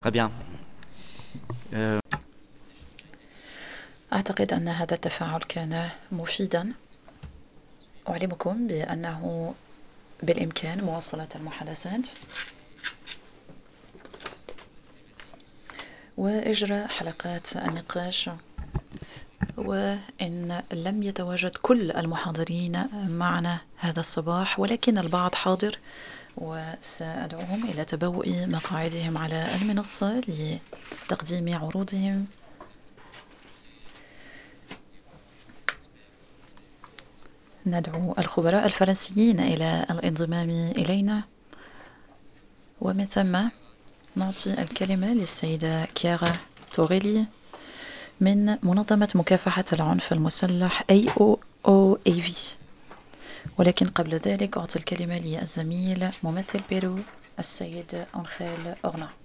Très bien. Euh, أعتقد أن هذا التفاعل كان مفيدا. أعلمكم بأنه بالإمكان مواصلة المحادثات وإجراء حلقات النقاش، وإن لم يتواجد كل المحاضرين معنا هذا الصباح ولكن البعض حاضر، وسأدعوهم إلى تبوء مقاعدهم على المنصة لتقديم عروضهم. ندعو الخبراء الفرنسيين إلى الانضمام إلينا، ومن ثم نعطي الكلمة للسيدة كيارا توريلي من منظمة مكافحة العنف المسلح AOAV. ولكن قبل ذلك أعطي الكلمة للزميل ممثل بيرو السيد أنخيل أغنا.